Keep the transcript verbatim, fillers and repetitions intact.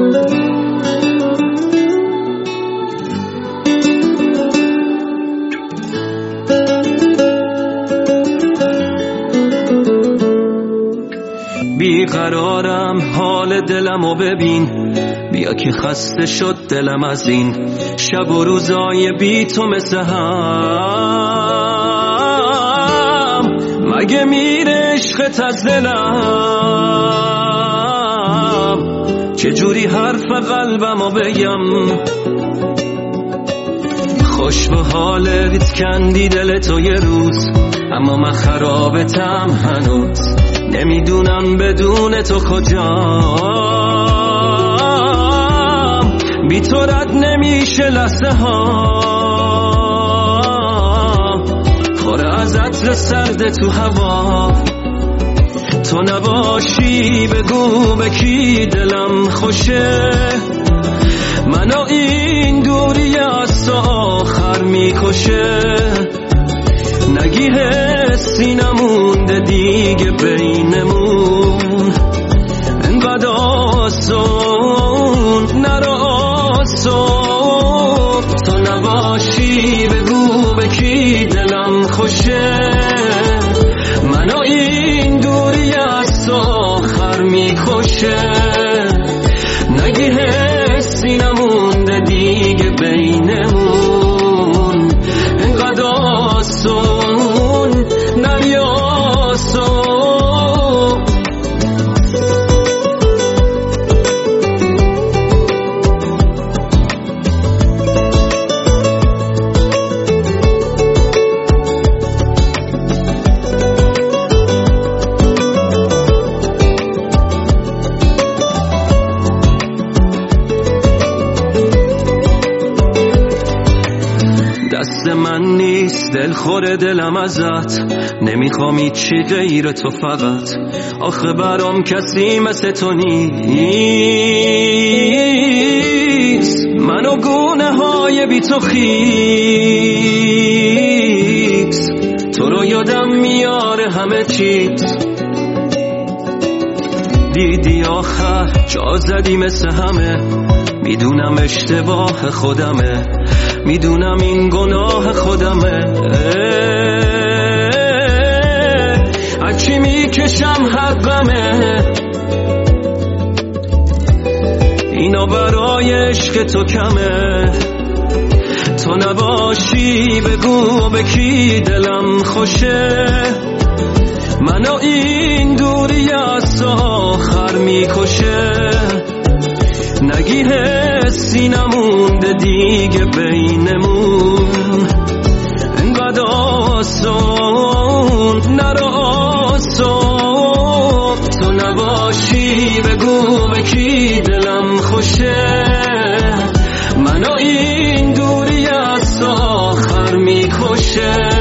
بیقرارم حال دلمو ببین، بیا که خسته شد دلم از این شب و روزای بی تو مثل هم. مگه میره عشقت از دلم؟ چجوری حرف قلبمو بگم؟ خوش به حالت کندی دل تو یه روز، اما من خرابتم هنوز. نمیدونم بدون تو کجام، بی تو رد نمیشه لحظه ها. خوره از عطر سرد تو هوا، تو نباشی بگو به کی دلم خوشه. منو این دوری از تو آخر میکشه. نگی حسی نمونده دیگه بینمون، انقدر آسون نرو آسون. تو نباشی بگو به کی دلم خوشه. منو این دوری از تو آخر میکشه. نگی حسی نمونده دیگه بینمون، انقدر آسون نری آسون. دست من نیست دل خور دلم ازت، نمیخوام هیچی غیر تو فقط. آخه برام کسی مثل تو نیست. من و گونه های بی تو خیس، تو رو یادم میاره همه چیز. دیدی آخر جا زدی مثل همه، میدونم اشتباه خودمه، میدونم این گناه خودمه. هرچی میکشم حقمه، اینا برای عشق تو کمه. تو نباشی بگو به کی دلم خوشه. منو این دوری از تو آخر میکشه. نگی حسی نمونده دیگه بینمون، انقدر آسون نرو آسون. تو نباشی بگو به کی دلم خوشه. منو این دوری از تو آخر میکشه.